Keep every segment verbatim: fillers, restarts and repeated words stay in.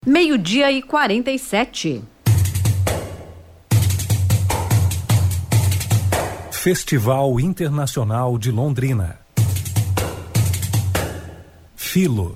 Meio-dia e quarenta e sete. Festival Internacional de Londrina. Filo.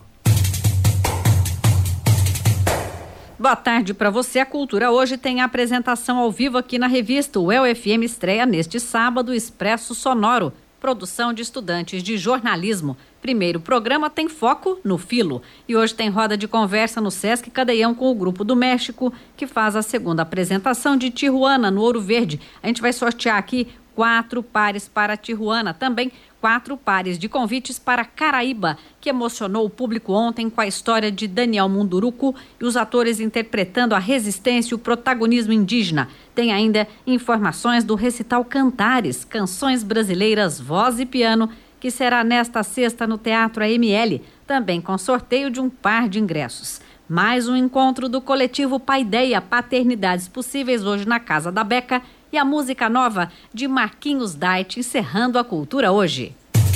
Boa tarde para você. A Cultura hoje tem a apresentação ao vivo aqui na revista. O U E L F M estreia neste sábado Expresso Sonoro, produção de estudantes de jornalismo. Primeiro programa tem foco no Filo. E hoje tem roda de conversa no Sesc Cadeião com o Grupo do México, que faz a segunda apresentação de Tijuana, no Ouro Verde. A gente vai sortear aqui quatro pares para Tijuana, também quatro pares de convites para Caraíba, que emocionou o público ontem com a história de Daniel Munduruku e os atores interpretando a resistência e o protagonismo indígena. Tem ainda informações do recital Cantares, Canções Brasileiras, Voz e Piano, que será nesta sexta no Teatro A M L, também com sorteio de um par de ingressos. Mais um encontro do coletivo Paideia, Paternidades Possíveis, hoje na Casa da Beca, e a música nova de Marquinhos Dait, encerrando a Cultura hoje.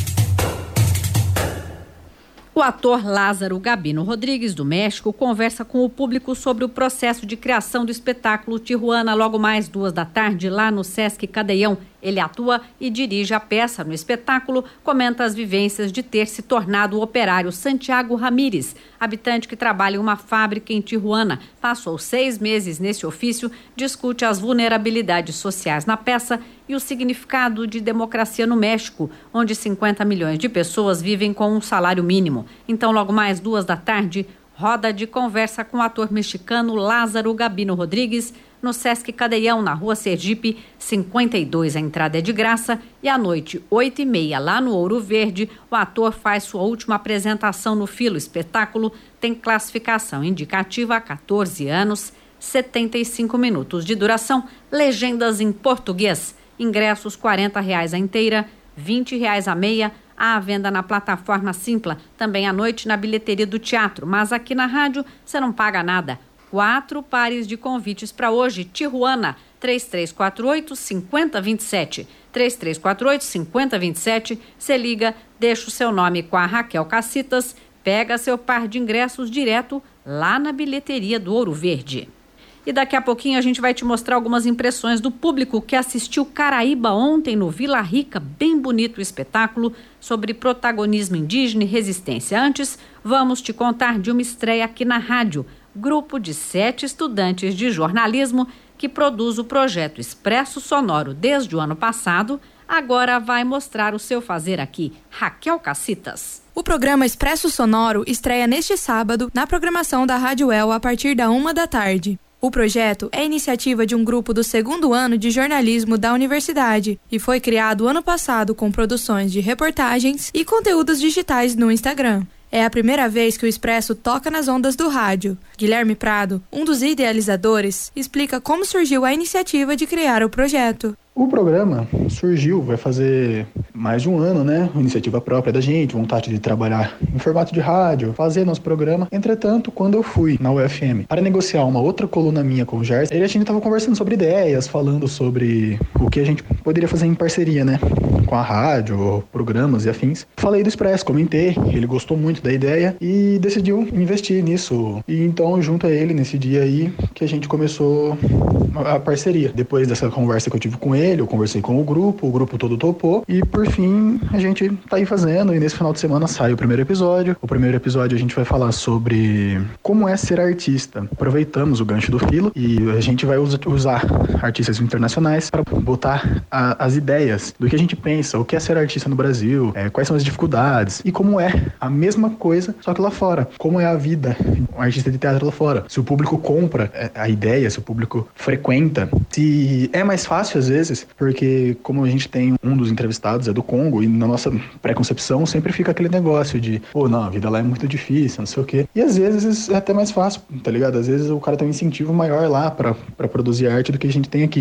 O ator Lázaro Gabino Rodrigues, do México, conversa com o público sobre o processo de criação do espetáculo Tijuana, logo mais duas da tarde, lá no Sesc Cadeião. Ele atua e dirige a peça no espetáculo, comenta as vivências de ter se tornado o operário Santiago Ramírez, habitante que trabalha em uma fábrica em Tijuana. Passou seis meses nesse ofício, discute as vulnerabilidades sociais na peça e o significado de democracia no México, onde cinquenta milhões de pessoas vivem com um salário mínimo. Então, logo mais duas da tarde, roda de conversa com o ator mexicano Lázaro Gabino Rodrigues, no Sesc Cadeião, na Rua Sergipe, cinquenta e dois. A entrada é de graça e à noite, oito e meia, lá no Ouro Verde, o ator faz sua última apresentação no Filo. Espetáculo tem classificação indicativa a catorze anos, setenta e cinco minutos de duração, legendas em português. Ingressos quarenta reais a inteira, vinte reais a meia. Há venda na plataforma Simpla, também à noite na bilheteria do teatro, mas aqui na rádio você não paga nada. Quatro pares de convites para hoje. Tijuana, três três quatro oito, cinco zero dois sete. três três quatro oito, cinco zero dois sete. Você liga, deixa o seu nome com a Raquel Cacitas, pega seu par de ingressos direto lá na bilheteria do Ouro Verde. E daqui a pouquinho a gente vai te mostrar algumas impressões do público que assistiu Caraíba ontem no Vila Rica. Bem bonito o espetáculo sobre protagonismo indígena e resistência. Antes, vamos te contar de uma estreia aqui na rádio. Grupo de sete estudantes de jornalismo que produz o projeto Expresso Sonoro desde o ano passado, agora vai mostrar o seu fazer aqui. Raquel Cacitas. O programa Expresso Sonoro estreia neste sábado na programação da Rádio U E L a partir da uma da tarde. O projeto é iniciativa de um grupo do segundo ano de jornalismo da universidade e foi criado ano passado com produções de reportagens e conteúdos digitais no Instagram. É a primeira vez que o Expresso toca nas ondas do rádio. Guilherme Prado, um dos idealizadores, explica como surgiu a iniciativa de criar o projeto. O programa surgiu, vai fazer mais de um ano, né? Iniciativa própria da gente, vontade de trabalhar em formato de rádio, fazer nosso programa. Entretanto, quando eu fui na U F M para negociar uma outra coluna minha com o Gerson, ele, a gente estava conversando sobre ideias, falando sobre o que a gente poderia fazer em parceria, né? Com a rádio, programas e afins. Falei do Expresso, comentei, ele gostou muito da ideia e decidiu investir nisso. E então, junto a ele, nesse dia aí, que a gente começou a parceria. Depois dessa conversa que eu tive com ele, eu conversei com o grupo, o grupo todo topou e por fim a gente tá aí fazendo e nesse final de semana sai o primeiro episódio. O primeiro episódio a gente vai falar sobre como é ser artista. Aproveitamos o gancho do Filo e a gente vai usar artistas internacionais para botar a, as ideias do que a gente pensa, o que é ser artista no Brasil, é, quais são as dificuldades e como é a mesma coisa, só que lá fora. Como é a vida um artista de teatro lá fora. Se o público compra a ideia, se o público frequenta, se é mais fácil às vezes, porque como a gente tem um dos entrevistados é do Congo e na nossa pré-concepção sempre fica aquele negócio de, pô, não, a vida lá é muito difícil, não sei o quê. E às vezes é até mais fácil, tá ligado? Às vezes o cara tem um incentivo maior lá pra, pra produzir arte do que a gente tem aqui.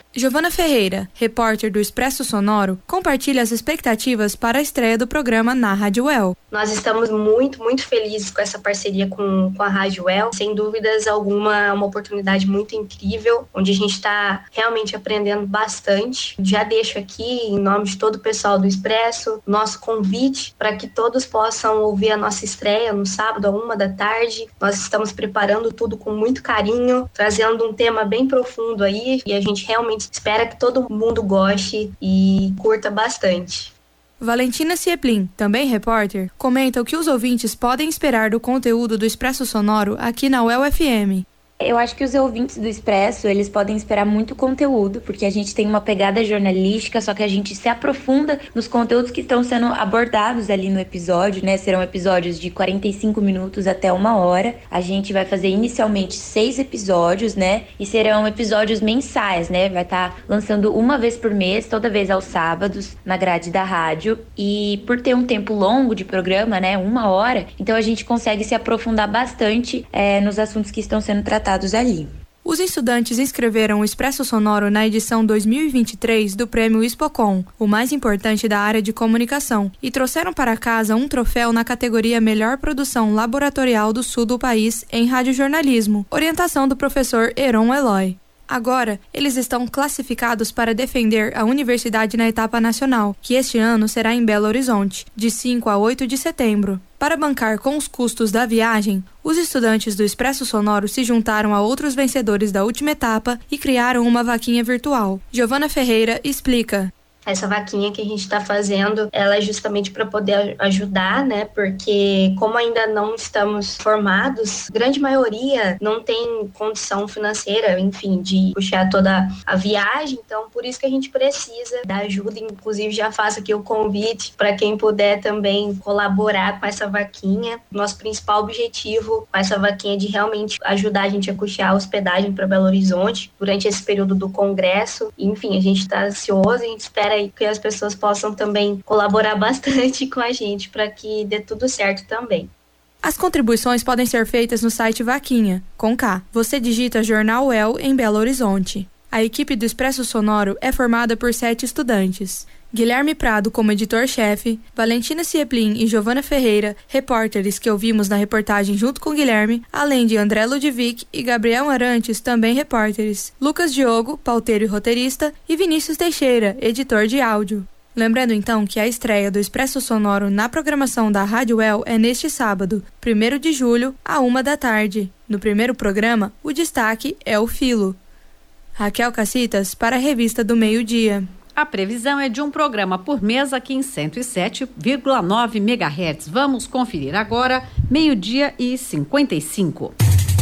Giovana Ferreira, repórter do Expresso Sonoro, compartilha as expectativas para a estreia do programa na Rádio Well. Nós estamos muito, muito felizes com essa parceria com, com a Rádio Well. Sem dúvidas alguma, é uma oportunidade muito incrível, onde a gente está realmente aprendendo bastante. Já deixo aqui, em nome de todo o pessoal do Expresso, nosso convite para que todos possam ouvir a nossa estreia no sábado, à uma da tarde. Nós estamos preparando tudo com muito carinho, trazendo um tema bem profundo aí, e a gente realmente espera que todo mundo goste e curta bastante. Valentina Cieplin, também repórter, comenta o que os ouvintes podem esperar do conteúdo do Expresso Sonoro aqui na Well F M. Eu acho que os ouvintes do Expresso, eles podem esperar muito conteúdo, porque a gente tem uma pegada jornalística, só que a gente se aprofunda nos conteúdos que estão sendo abordados ali no episódio, né? Serão episódios de quarenta e cinco minutos até uma hora. A gente vai fazer inicialmente seis episódios, né? E serão episódios mensais, né? Vai estar lançando uma vez por mês, toda vez aos sábados, na grade da rádio. E por ter um tempo longo de programa, né? Uma hora, então a gente consegue se aprofundar bastante é, nos assuntos que estão sendo tratados ali. Os estudantes inscreveram o Expresso Sonoro na edição dois mil e vinte e três do Prêmio Expocom, o mais importante da área de comunicação, e trouxeram para casa um troféu na categoria Melhor Produção Laboratorial do Sul do país em radiojornalismo, orientação do professor Heron Eloy. Agora, eles estão classificados para defender a universidade na etapa nacional, que este ano será em Belo Horizonte, de cinco a oito de setembro. Para bancar com os custos da viagem, os estudantes do Expresso Sonoro se juntaram a outros vencedores da última etapa e criaram uma vaquinha virtual. Giovana Ferreira explica. Essa vaquinha que a gente está fazendo, ela é justamente para poder ajudar, né? Porque como ainda não estamos formados, grande maioria não tem condição financeira, enfim, de puxar toda a viagem. Então, por isso que a gente precisa da ajuda. Inclusive, já faço aqui o convite para quem puder também colaborar com essa vaquinha. Nosso principal objetivo com essa vaquinha é de realmente ajudar a gente a custear a hospedagem para Belo Horizonte durante esse período do congresso. Enfim, a gente está ansioso, a gente espera que as pessoas possam também colaborar bastante com a gente para que dê tudo certo também. As contribuições podem ser feitas no site Vaquinha, com K. Você digita Jornal Well em Belo Horizonte. A equipe do Expresso Sonoro é formada por sete estudantes. Guilherme Prado como editor-chefe, Valentina Cieplin e Giovana Ferreira, repórteres que ouvimos na reportagem junto com Guilherme, além de André Ludovic e Gabriel Arantes, também repórteres, Lucas Diogo, pauteiro e roteirista, e Vinícius Teixeira, editor de áudio. Lembrando então que a estreia do Expresso Sonoro na programação da Rádio Well é neste sábado, primeiro de julho, à uma da tarde. No primeiro programa, o destaque é o Filo. Raquel Cacitas para a Revista do Meio-Dia. A previsão é de um programa por mês aqui em cento e sete vírgula nove megahertz. Vamos conferir agora, meio-dia e cinquenta e cinco.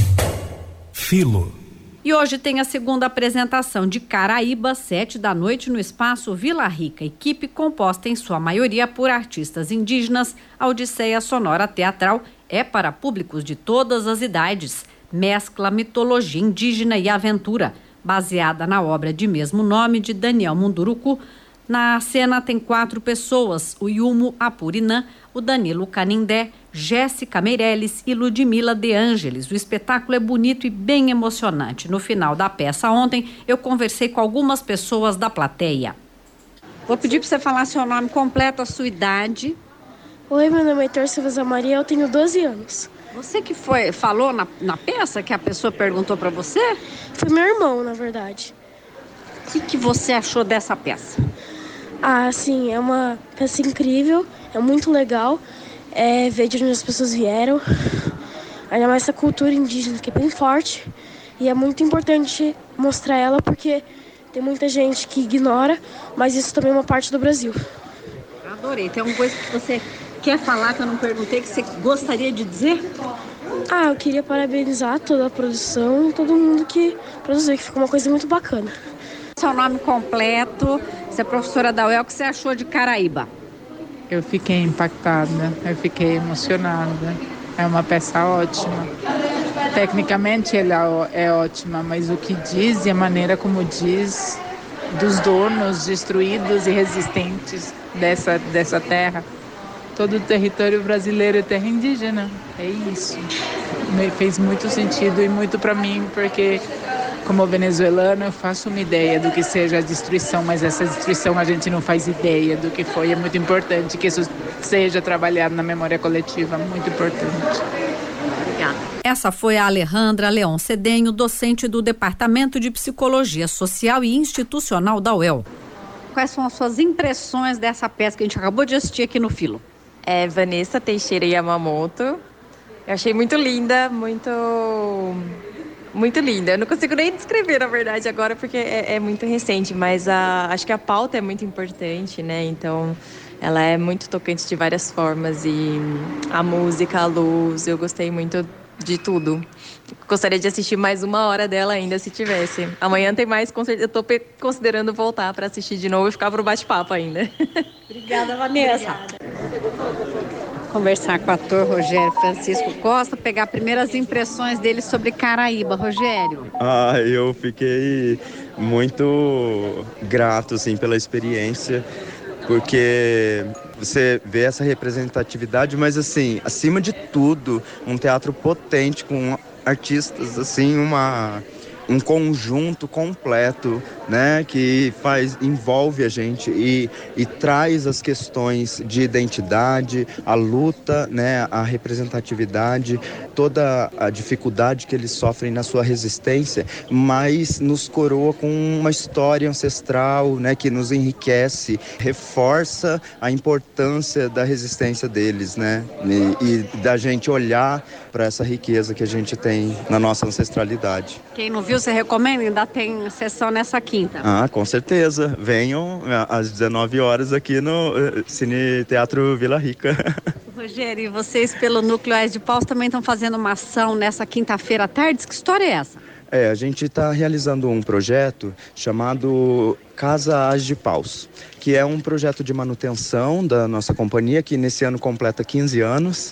Filo. E hoje tem a segunda apresentação de Caraíba, sete da noite, no Espaço Vila Rica. Equipe composta em sua maioria por artistas indígenas. A Odisseia Sonora Teatral é para públicos de todas as idades. Mescla mitologia indígena e aventura, baseada na obra de mesmo nome de Daniel Munduruku. Na cena tem quatro pessoas, o Yumo Apurinã, o Danilo Canindé, Jéssica Meirelles e Ludmila De Ângeles. O espetáculo é bonito e bem emocionante. No final da peça ontem, eu conversei com algumas pessoas da plateia. Vou pedir para você falar seu nome completo, a sua idade. Oi, meu nome é Heitor Silva Maria, eu tenho doze anos. Você que foi, falou na, na peça que a pessoa perguntou para você? Foi meu irmão, na verdade. O que, que você achou dessa peça? Ah, sim, é uma peça incrível, é muito legal é, ver de onde as pessoas vieram. Ainda mais essa cultura indígena que é bem forte. E é muito importante mostrar ela porque tem muita gente que ignora, mas isso também é uma parte do Brasil. Adorei. Tem alguma coisa que você quer falar que eu não perguntei, que você gostaria de dizer? Ah, eu queria parabenizar toda a produção e todo mundo que produziu, que ficou uma coisa muito bacana. Seu nome completo, você é professora da U E L, o que você achou de Caraíba? Eu fiquei impactada, eu fiquei emocionada. É uma peça ótima. Tecnicamente ela é ótima, mas o que diz e a maneira como diz dos donos destruídos e resistentes dessa, dessa terra. Todo o território brasileiro é terra indígena, é isso. Me fez muito sentido e muito para mim, porque como venezuelano, eu faço uma ideia do que seja a destruição, mas essa destruição a gente não faz ideia do que foi. É muito importante que isso seja trabalhado na memória coletiva, muito importante. Obrigada. Essa foi a Alejandra Leon Cedenho, docente do Departamento de Psicologia Social e Institucional da U E L. Quais são as suas impressões dessa peça que a gente acabou de assistir aqui no Filo? É Vanessa Teixeira Yamamoto. Eu achei muito linda, muito... Muito linda. Eu não consigo nem descrever, na verdade, agora, porque é, é muito recente, mas a, acho que a pauta é muito importante, né? Então, ela é muito tocante de várias formas e a música, a luz, eu gostei muito de tudo. Gostaria de assistir mais uma hora dela ainda, se tivesse. Amanhã tem mais, eu tô considerando voltar para assistir de novo e ficar pro bate-papo ainda. Obrigada, Vanessa. Obrigada. Conversar com o ator Rogério Francisco Costa, pegar primeiras impressões dele sobre Caraíba. Rogério. Ah, eu fiquei muito grato, assim, pela experiência, porque você vê essa representatividade, mas, assim, acima de tudo, um teatro potente com artistas, assim, uma... um conjunto completo, né, que faz, envolve a gente e, e traz as questões de identidade, a luta, né, a representatividade, toda a dificuldade que eles sofrem na sua resistência, mas nos coroa com uma história ancestral, né, que nos enriquece, reforça a importância da resistência deles, né, e, e da gente olhar para essa riqueza que a gente tem na nossa ancestralidade. Quem não viu, você recomenda? Ainda tem sessão nessa quinta. Ah, com certeza. Venham às dezenove horas aqui no Cine Teatro Vila Rica. Rogério, e vocês pelo Núcleo Ás de Paus também estão fazendo uma ação nessa quinta-feira à tarde? Que história é essa? É, a gente está realizando um projeto chamado Casa Ás de Paus, que é um projeto de manutenção da nossa companhia, que nesse ano completa quinze anos,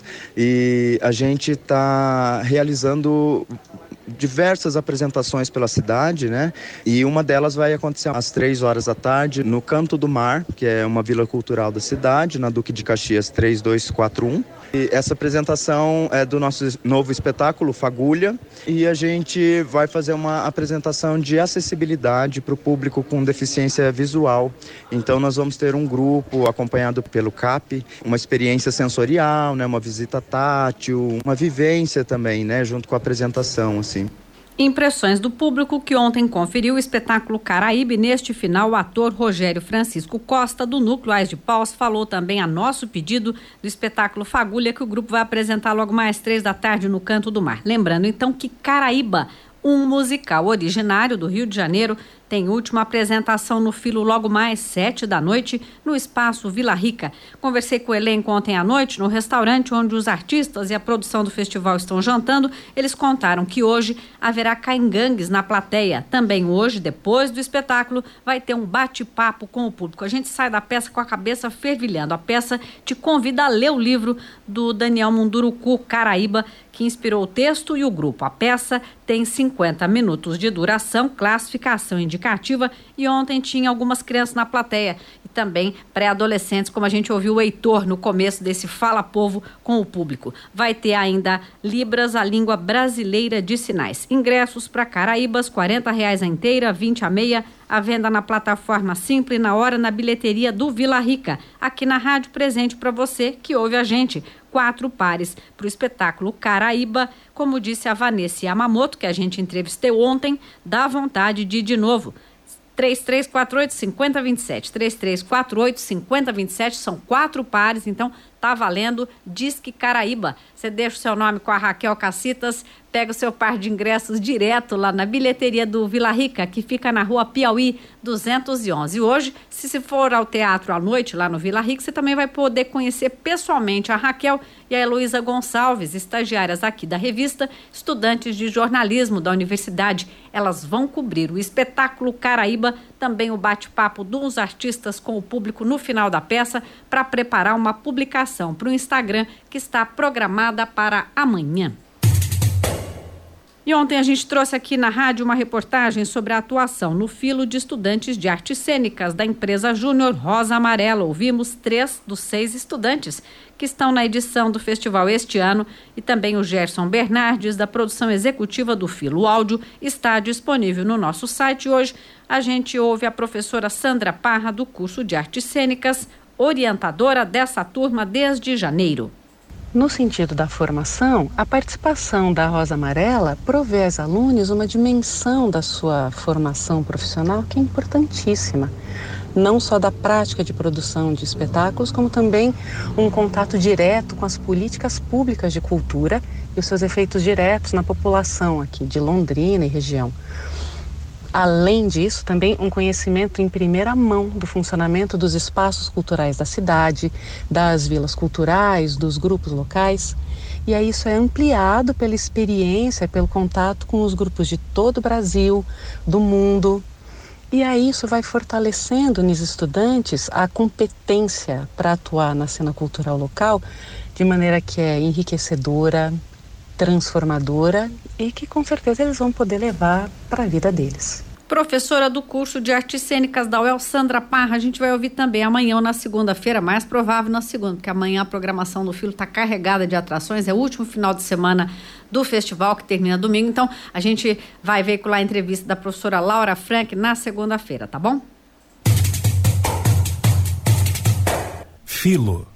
e a gente está realizando diversas apresentações pela cidade, né? E uma delas vai acontecer às três horas da tarde no Canto do Mar, que é uma vila cultural da cidade, na Duque de Caxias três dois quatro um. E essa apresentação é do nosso novo espetáculo, Fagulha, e a gente vai fazer uma apresentação de acessibilidade para o público com deficiência visual. Então nós vamos ter um grupo acompanhado pelo C A P, uma experiência sensorial, né? Uma visita tátil, uma vivência também, né? Junto com a apresentação, assim. Impressões do público que ontem conferiu o espetáculo Caraíba e neste final o ator Rogério Francisco Costa do Núcleo Ás de Paus falou também a nosso pedido do espetáculo Fagulha que o grupo vai apresentar logo mais três da tarde no Canto do Mar. Lembrando então que Caraíba, um musical originário do Rio de Janeiro, tem última apresentação no Filo logo mais sete da noite no Espaço Vila Rica. Conversei com o elenco ontem à noite no restaurante onde os artistas e a produção do festival estão jantando. Eles contaram que hoje haverá caingangues na plateia. Também hoje, depois do espetáculo, vai ter um bate-papo com o público. A gente sai da peça com a cabeça fervilhando. A peça te convida a ler o livro do Daniel Munduruku, Caraíba, que inspirou o texto e o grupo. A peça tem cinquenta minutos de duração, classificação indicativa, e ontem tinha algumas crianças na plateia e também pré-adolescentes, como a gente ouviu o Heitor no começo desse Fala Povo com o público. Vai ter ainda Libras, a língua brasileira de sinais. Ingressos para Caraíbas, quarenta reais a inteira, vinte a meia, a venda na plataforma Simples, na hora na bilheteria do Vila Rica. Aqui na rádio, presente para você que ouve a gente. Quatro pares para o espetáculo Caraíba. Como disse a Vanessa Yamamoto, que a gente entrevistou ontem, dá vontade de ir de novo. três três quatro oito, cinco zero dois sete. três três quatro oito, cinco zero dois sete. São quatro pares, então tá valendo. Disque Caraíba. Você deixa o seu nome com a Raquel Cacitas, pega o seu par de ingressos direto lá na bilheteria do Vila Rica, que fica na rua Piauí duzentos e onze. E hoje, se você for ao teatro à noite lá no Vila Rica, você também vai poder conhecer pessoalmente a Raquel e a Heloísa Gonçalves, estagiárias aqui da revista, estudantes de jornalismo da universidade. Elas vão cobrir o espetáculo Caraíba, também o bate-papo dos artistas com o público no final da peça, para preparar uma publicação para o Instagram que está programada para amanhã. E ontem a gente trouxe aqui na rádio uma reportagem sobre a atuação no filo de estudantes de artes cênicas da empresa Júnior Rosa Amarela. Ouvimos três dos seis estudantes que estão na edição do festival este ano e também o Gerson Bernardes, da produção executiva do filo. O áudio está disponível no nosso site. Hoje a gente ouve a professora Sandra Parra, do curso de artes cênicas, orientadora dessa turma desde janeiro. No sentido da formação, a participação da Rosa Amarela provê aos alunos uma dimensão da sua formação profissional que é importantíssima. Não só da prática de produção de espetáculos, como também um contato direto com as políticas públicas de cultura e os seus efeitos diretos na população aqui de Londrina e região. Além disso, também um conhecimento em primeira mão do funcionamento dos espaços culturais da cidade, das vilas culturais, dos grupos locais. E aí isso é ampliado pela experiência, pelo contato com os grupos de todo o Brasil, do mundo. E aí isso vai fortalecendo nos estudantes a competência para atuar na cena cultural local de maneira que é enriquecedora, transformadora e que com certeza eles vão poder levar para a vida deles. Professora do curso de artes cênicas da U E L, Sandra Parra, a gente vai ouvir também amanhã ou na segunda-feira, mais provável na segunda, porque amanhã a programação do Filo está carregada de atrações, é o último final de semana do festival que termina domingo, então a gente vai veicular a entrevista da professora Laura Frank na segunda-feira, tá bom? Filo.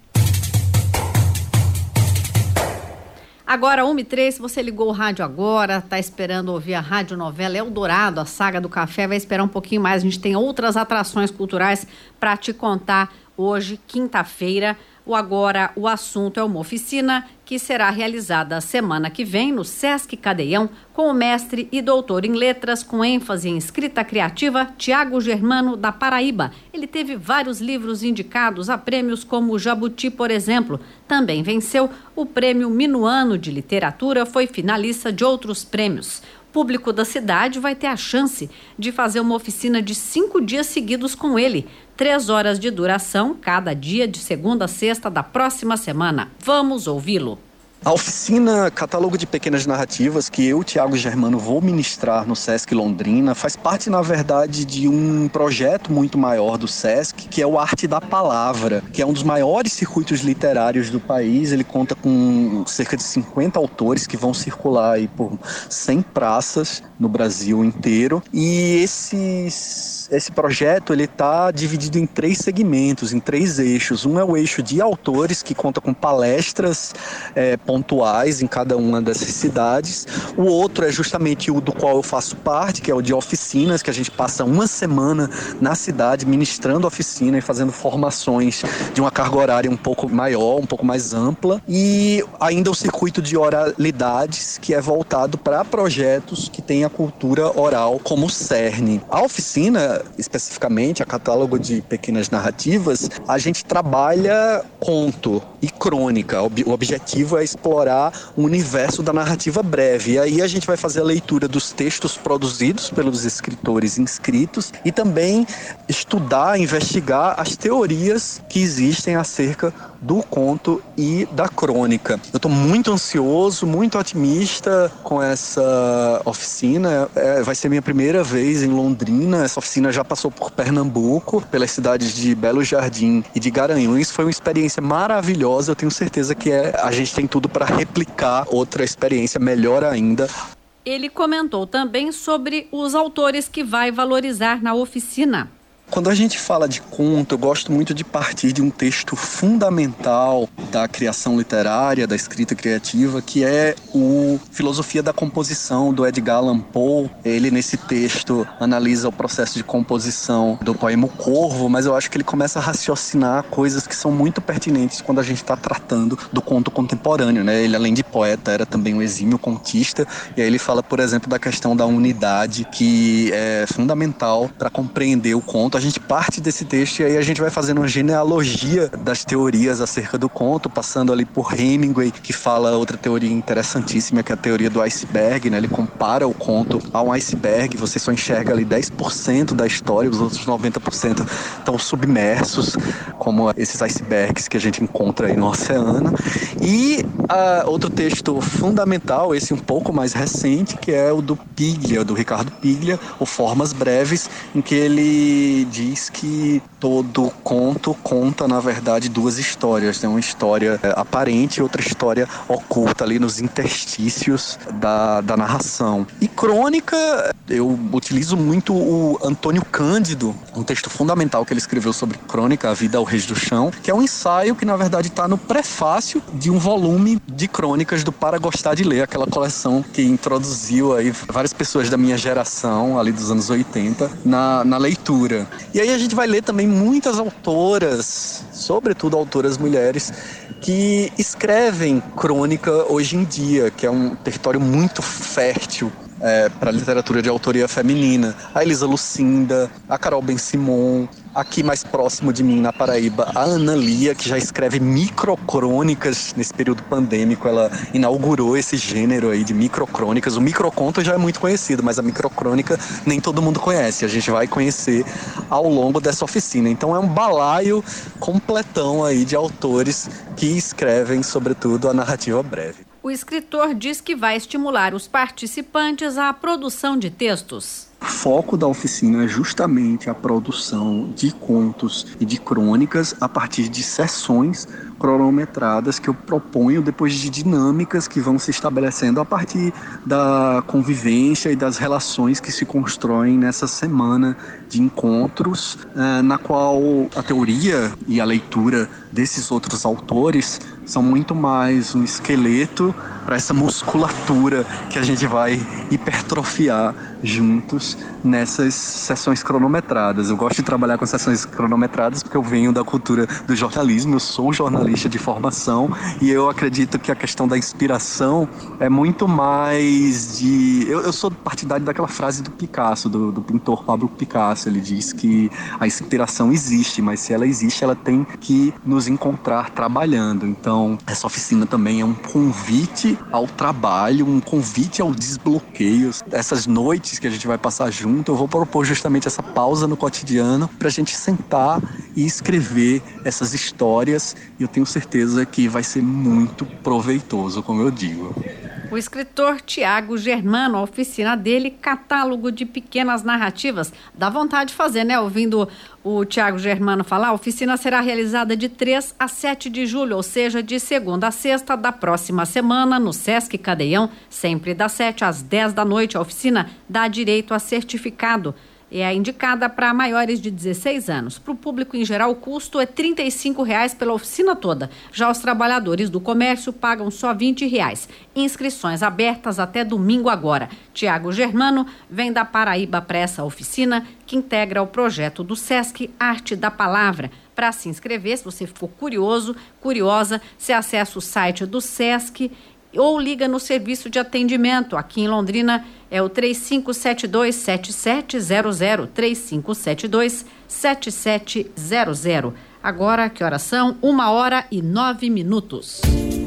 Agora, uma e três, se você ligou o rádio agora, está esperando ouvir a radionovela Eldorado, a Saga do Café, vai esperar um pouquinho mais. A gente tem outras atrações culturais para te contar hoje, quinta-feira. O Agora, o assunto é uma oficina que será realizada semana que vem no Sesc Cadeião com o mestre e doutor em letras com ênfase em escrita criativa, Tiago Germano, da Paraíba. Ele teve vários livros indicados a prêmios como o Jabuti, por exemplo. Também venceu o prêmio Minuano de Literatura, foi finalista de outros prêmios. O público da cidade vai ter a chance de fazer uma oficina de cinco dias seguidos com ele. Três horas de duração, cada dia, de segunda a sexta da próxima semana. Vamos ouvi-lo. A oficina Catálogo de Pequenas Narrativas, que eu, Tiago Germano, vou ministrar no Sesc Londrina, faz parte, na verdade, de um projeto muito maior do Sesc, que é o Arte da Palavra, que é um dos maiores circuitos literários do país. Ele conta com cerca de cinquenta autores que vão circular aí por cem praças no Brasil inteiro. E esses... Esse projeto ele está dividido em três segmentos, em três eixos. Um é o eixo de autores, que conta com palestras é, pontuais em cada uma dessas cidades. O outro é justamente o do qual eu faço parte, que é o de oficinas, que a gente passa uma semana na cidade ministrando oficina e fazendo formações de uma carga horária um pouco maior, um pouco mais ampla. E ainda o circuito de oralidades, que é voltado para projetos que têm a cultura oral como cerne. A oficina, especificamente, a Catálogo de Pequenas Narrativas, a gente trabalha conto e crônica. O objetivo é explorar o universo da narrativa breve. E aí a gente vai fazer a leitura dos textos produzidos pelos escritores inscritos e também estudar, investigar as teorias que existem acerca do conto e da crônica. Eu estou muito ansioso, muito otimista com essa oficina. É, vai ser minha primeira vez em Londrina. Essa oficina já passou por Pernambuco, pelas cidades de Belo Jardim e de Garanhuns. Foi uma experiência maravilhosa. Eu tenho certeza que é, a gente tem tudo para replicar outra experiência melhor ainda. Ele comentou também sobre os autores que vai valorizar na oficina. Quando a gente fala de conto, eu gosto muito de partir de um texto fundamental da criação literária, da escrita criativa, que é o Filosofia da Composição, do Edgar Allan Poe. Ele, nesse texto, analisa o processo de composição do poema O Corvo, mas eu acho que ele começa a raciocinar coisas que são muito pertinentes quando a gente está tratando do conto contemporâneo, né? Ele, além de poeta, era também um exímio contista, e aí ele fala, por exemplo, da questão da unidade, que é fundamental para compreender o conto. A gente parte desse texto e aí a gente vai fazendo uma genealogia das teorias acerca do conto, passando ali por Hemingway, que fala outra teoria interessantíssima, que é a teoria do iceberg, né? Ele compara o conto a um iceberg, você só enxerga ali dez por cento da história, os outros noventa por cento estão submersos, como esses icebergs que a gente encontra aí no oceano. E uh, outro texto fundamental, esse um pouco mais recente, que é o do Piglia, do Ricardo Piglia, o Formas Breves, em que ele diz que todo conto conta, na verdade, duas histórias. Tem uma história é, aparente e outra história oculta ali nos interstícios da, da narração. E crônica, eu utilizo muito o Antônio Cândido, um texto fundamental que ele escreveu sobre crônica, A Vida ao Reis do Chão, que é um ensaio que, na verdade, está no prefácio de um volume de crônicas do Para Gostar de Ler, aquela coleção que introduziu aí várias pessoas da minha geração, ali dos anos oitenta, na, na leitura. E aí a gente vai ler também muitas autoras, sobretudo autoras mulheres, que escrevem crônica hoje em dia, que é um território muito fértil é, para a literatura de autoria feminina. A Elisa Lucinda, a Carol Ben-Simon, aqui mais próximo de mim na Paraíba, a Ana Lia, que já escreve microcrônicas nesse período pandêmico. Ela inaugurou esse gênero aí de microcrônicas. O microconto já é muito conhecido, mas a microcrônica nem todo mundo conhece. A gente vai conhecer ao longo dessa oficina. Então é um balaio completão aí de autores que escrevem, sobretudo, a narrativa breve. O escritor diz que vai estimular os participantes à produção de textos. O foco da oficina é justamente a produção de contos e de crônicas a partir de sessões cronometradas que eu proponho depois de dinâmicas que vão se estabelecendo a partir da convivência e das relações que se constroem nessa semana de encontros, eh, na qual a teoria e a leitura desses outros autores são muito mais um esqueleto para essa musculatura que a gente vai hipertrofiar juntos nessas sessões cronometradas. Eu gosto de trabalhar com sessões cronometradas porque eu venho da cultura do jornalismo, eu sou jornalista de formação e eu acredito que a questão da inspiração é muito mais de... Eu, eu sou partidário daquela frase do Picasso, do, do pintor Pablo Picasso. Ele diz que a inspiração existe, mas se ela existe, ela tem que nos encontrar trabalhando. Então, essa oficina também é um convite ao trabalho, um convite ao desbloqueio. Essas noites que a gente vai passar junto, eu vou propor justamente essa pausa no cotidiano para a gente sentar e escrever essas histórias, e eu tenho certeza que vai ser muito proveitoso, como eu digo. O escritor Tiago Germano, a oficina dele, catálogo de pequenas narrativas. Dá vontade de fazer, né? Ouvindo o Tiago Germano falar, a oficina será realizada de três a sete de julho, ou seja, de segunda a sexta da próxima semana, no Sesc Cadeião, sempre das sete às dez da noite. A oficina dá direito a certificado. É indicada para maiores de dezesseis anos. Para o público em geral, o custo é trinta e cinco reais pela oficina toda. Já os trabalhadores do comércio pagam só vinte reais. Inscrições abertas até domingo agora. Tiago Germano vem da Paraíba para essa oficina, que integra o projeto do Sesc Arte da Palavra. Para se inscrever, se você for curioso, curiosa, você acessa o site do Sesc ou liga no serviço de atendimento. Aqui em Londrina é o três cinco sete dois, sete sete zero zero, três cinco sete dois, sete sete zero zero. Agora, que horas são? Uma hora e nove minutos.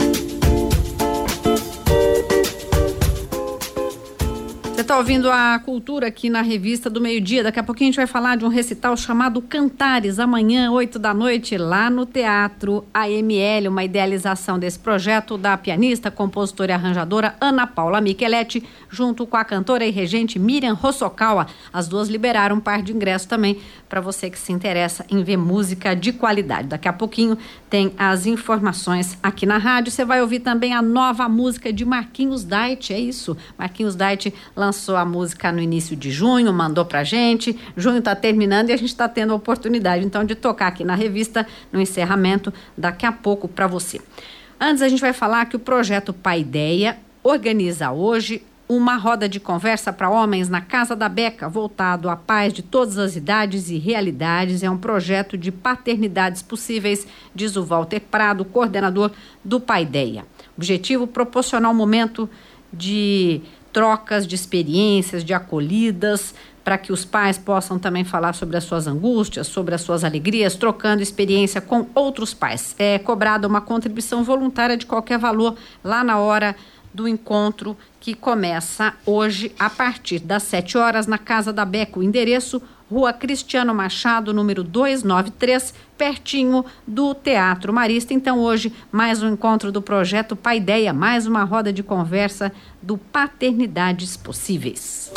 Você está ouvindo a Cultura aqui na Revista do Meio-Dia. Daqui a pouquinho a gente vai falar de um recital chamado Cantares, amanhã, oito da noite, lá no Teatro A M L, uma idealização desse projeto da pianista, compositora e arranjadora Ana Paula Micheletti, junto com a cantora e regente Miriam Hosokawa. As duas liberaram um par de ingressos também para você que se interessa em ver música de qualidade. Daqui a pouquinho tem as informações aqui na rádio. Você vai ouvir também a nova música de Marquinhos Dait, é isso. Marquinhos Dait lançou a música no início de junho, mandou pra gente. Junho está terminando e a gente está tendo a oportunidade, então, de tocar aqui na revista, no encerramento, daqui a pouco para você. Antes, a gente vai falar que o projeto Paideia organiza hoje uma roda de conversa para homens na Casa da Beca, voltado a pais de todas as idades e realidades. É um projeto de paternidades possíveis, diz o Walter Prado, coordenador do Paideia. Objetivo: proporcionar um momento de trocas de experiências, de acolhidas, para que os pais possam também falar sobre as suas angústias, sobre as suas alegrias, trocando experiência com outros pais. É cobrada uma contribuição voluntária de qualquer valor lá na hora do encontro, que começa hoje a partir das sete horas na Casa da Beca. O endereço: Rua Cristiano Machado, número duzentos e noventa e três, pertinho do Teatro Marista. Então hoje mais um encontro do projeto Paideia, mais uma roda de conversa do Paternidades Possíveis.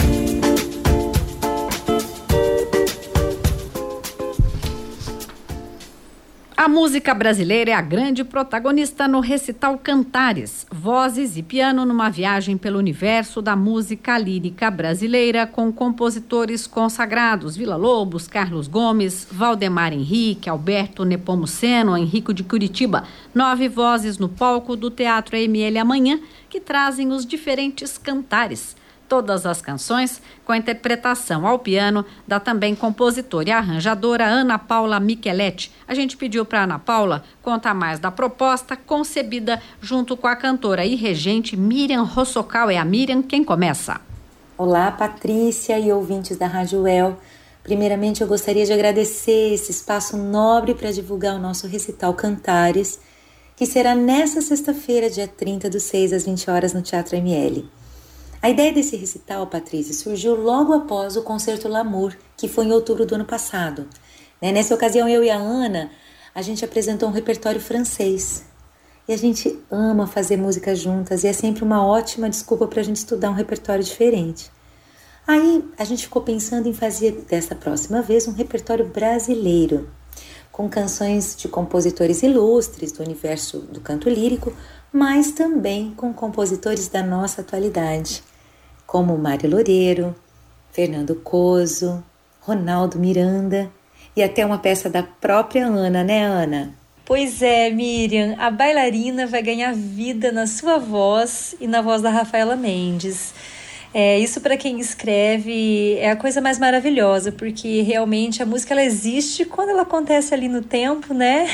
A música brasileira é a grande protagonista no recital Cantares, vozes e piano numa viagem pelo universo da música lírica brasileira com compositores consagrados, Villa-Lobos, Carlos Gomes, Valdemar Henrique, Alberto Nepomuceno, Henrico de Curitiba. Nove vozes no palco do Teatro M L amanhã que trazem os diferentes cantares. Todas as canções com a interpretação ao piano da também compositora e arranjadora Ana Paula Micheletti. A gente pediu para Ana Paula contar mais da proposta concebida junto com a cantora e regente Miriam Rossocal. É a Miriam quem começa. Olá, Patrícia e ouvintes da Rádio UEL. Primeiramente, eu gostaria de agradecer esse espaço nobre para divulgar o nosso recital Cantares, que será nesta sexta-feira, dia trinta do seis, às vinte horas, no Teatro M L. A ideia desse recital, Patrícia, surgiu logo após o Concerto L'Amour, que foi em outubro do ano passado. Nessa ocasião, eu e a Ana, a gente apresentou um repertório francês. E a gente ama fazer música juntas e é sempre uma ótima desculpa para a gente estudar um repertório diferente. Aí a gente ficou pensando em fazer desta próxima vez um repertório brasileiro, com canções de compositores ilustres do universo do canto lírico, mas também com compositores da nossa atualidade, como Mário Loureiro, Fernando Coso, Ronaldo Miranda e até uma peça da própria Ana, né, Ana? Pois é, Miriam, a bailarina vai ganhar vida na sua voz e na voz da Rafaela Mendes. É, isso para quem escreve é a coisa mais maravilhosa, porque realmente a música ela existe quando ela acontece ali no tempo, né?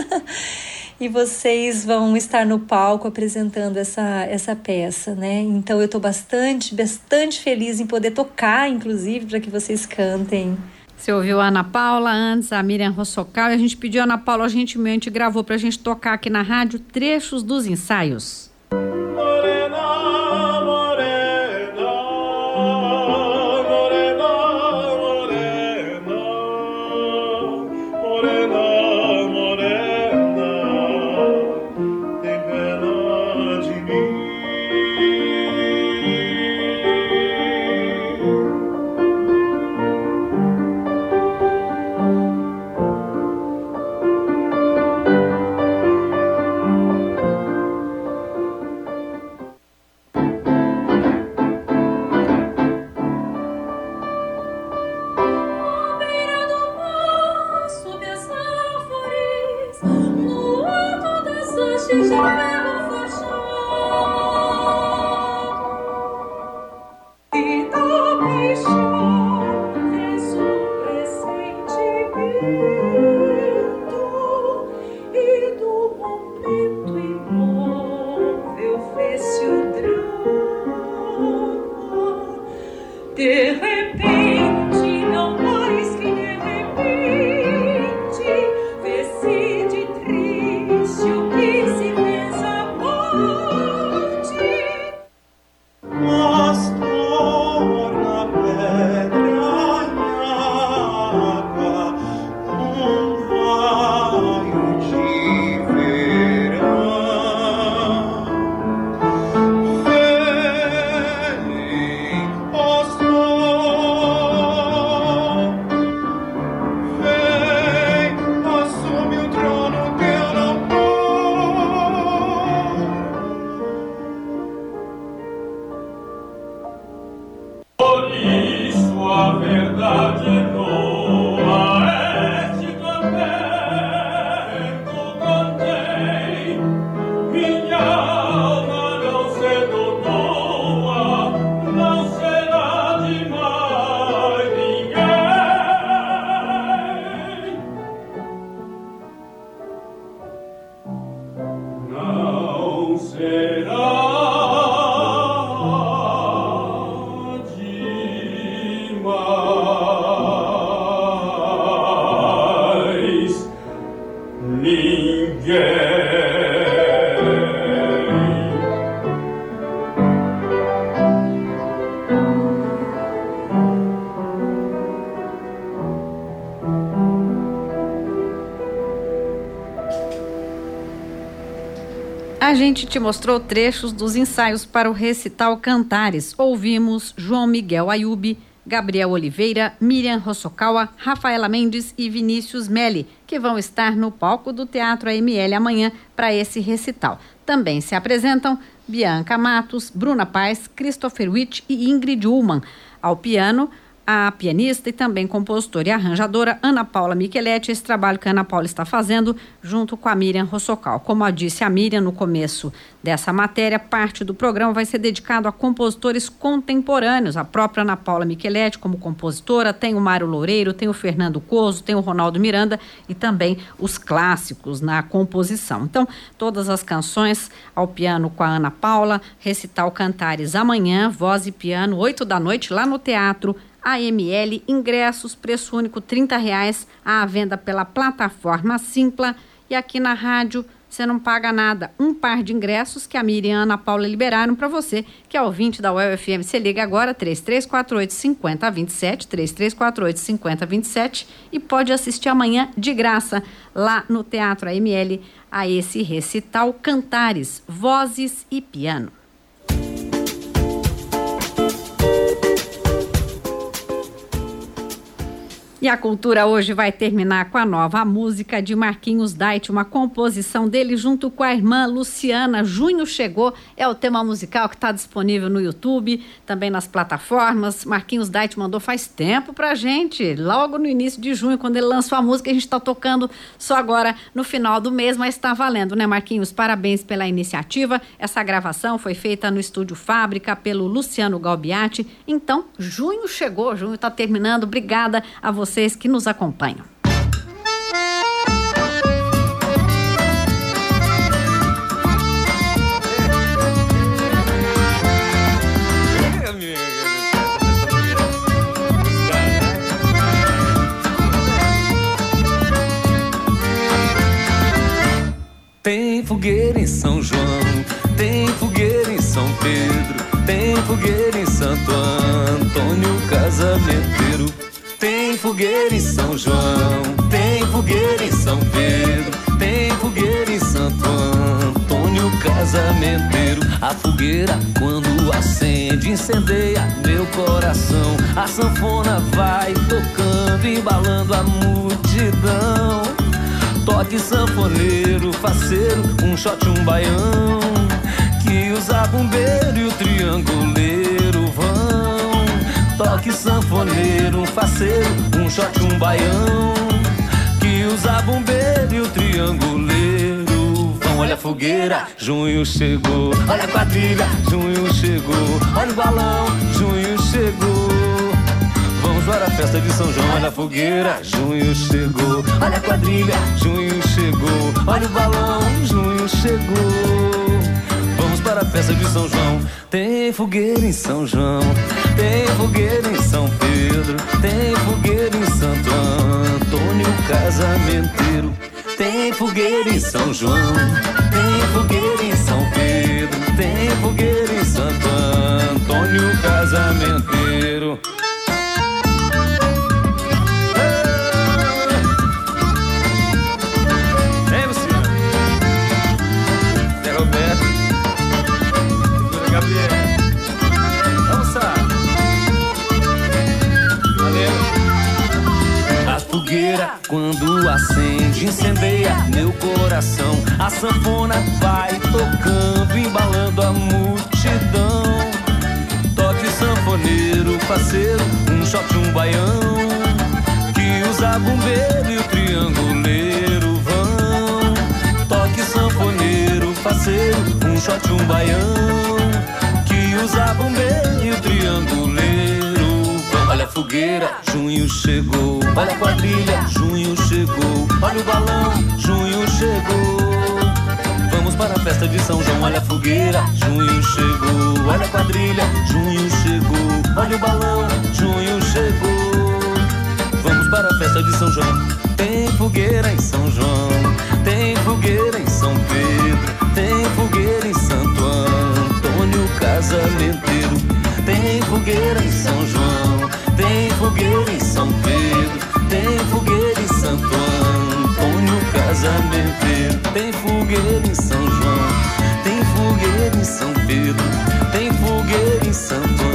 E vocês vão estar no palco apresentando essa, essa peça, né? Então eu estou bastante, bastante feliz em poder tocar, inclusive, para que vocês cantem. Você ouviu a Ana Paula, antes a Miriam Rossocal, e a gente pediu a Ana Paula gentilmente, gravou para a gente tocar aqui na rádio trechos dos ensaios. Será demais. A gente te mostrou trechos dos ensaios para o recital Cantares. Ouvimos João Miguel Ayubi, Gabriel Oliveira, Miriam Hosokawa, Rafaela Mendes e Vinícius Melli, que vão estar no palco do Teatro A M L amanhã para esse recital. Também se apresentam Bianca Matos, Bruna Paz, Christopher Witt e Ingrid Ullmann. Ao piano, a pianista e também compositora e arranjadora Ana Paula Micheletti, esse trabalho que a Ana Paula está fazendo junto com a Miriam Hosokawa. Como eu disse a Miriam no começo dessa matéria, parte do programa vai ser dedicado a compositores contemporâneos. A própria Ana Paula Micheletti como compositora, tem o Mário Loureiro, tem o Fernando Coso, tem o Ronaldo Miranda e também os clássicos na composição. Então, todas as canções ao piano com a Ana Paula, recital Cantares amanhã, voz e piano, oito da noite, lá no Teatro A M L, ingressos, preço único trinta reais, à venda pela plataforma Simpla. E aqui na rádio você não paga nada. Um par de ingressos que a Miriam e a Ana Paula liberaram para você, que é ouvinte da U E L F M. Você liga agora, três três quatro oito, cinco zero dois sete, três três quatro oito, cinco zero dois sete, e pode assistir amanhã de graça lá no Teatro A M L a esse recital Cantares, vozes e piano. E a cultura hoje vai terminar com a nova música de Marquinhos Dait, uma composição dele junto com a irmã Luciana. Junho Chegou é o tema musical que está disponível no YouTube, também nas plataformas. Marquinhos Dait mandou faz tempo pra gente, logo no início de junho, quando ele lançou a música. A gente está tocando só agora no final do mês, mas está valendo, né, Marquinhos? Parabéns pela iniciativa. Essa gravação foi feita no Estúdio Fábrica pelo Luciano Galbiati. Então, junho chegou, junho está terminando. Obrigada a você vocês que nos acompanham. Tem fogueira em São João, tem fogueira em São Pedro, tem fogueira em Santo Antônio Casamenteiro. Tem fogueira em São João, tem fogueira em São Pedro, tem fogueira em Santo Antônio Casamenteiro. A fogueira quando acende incendeia meu coração. A sanfona vai tocando, embalando a multidão. Toque sanfoneiro, faceiro, um shot, um baião, que o zabumbeiro e o trianguleiro vão. Toque sanfoneiro, um faceiro, um shot, um baião, que o zabumbeiro e o trianguleiro vão. Olha a fogueira, junho chegou. Olha a quadrilha, junho chegou. Olha o balão, junho chegou. Vamos para a festa de São João. Olha a fogueira, junho chegou. Olha a quadrilha, junho chegou. Olha o balão, junho chegou. Vamos para a festa de São João. Tem fogueira em São João, tem fogueira em São Pedro, tem fogueira em Santo Antônio Casamenteiro. Tem fogueira em São João, tem fogueira em São Pedro, tem fogueira em Santo Antônio Casamenteiro. Quando acende, incendeia meu coração. A sanfona vai tocando, embalando a multidão. Toque sanfoneiro, faceiro, um shot, um baião, que o zabumbeiro e o trianguleiro vão. Toque sanfoneiro, faceiro, um shot, um baião, que o zabumbeiro e o trianguleiro vão. Olha a fogueira, junho chegou. Olha a quadrilha, junho chegou. Olha o balão, junho chegou. Vamos para a festa de São João. Olha a fogueira, junho chegou. Olha a quadrilha, junho chegou. Olha o balão, junho chegou. Vamos para a festa de São João. Tem fogueira em São João, tem fogueira em São Pedro, tem fogueira em Santo Antônio Casamenteiro. Tem fogueira em São João, tem fogueira em São Pedro, tem fogueira em Santo Antônio Casamenteiro. Tem fogueira em São João, em São Pedro, tem fogueira em Santo Antônio.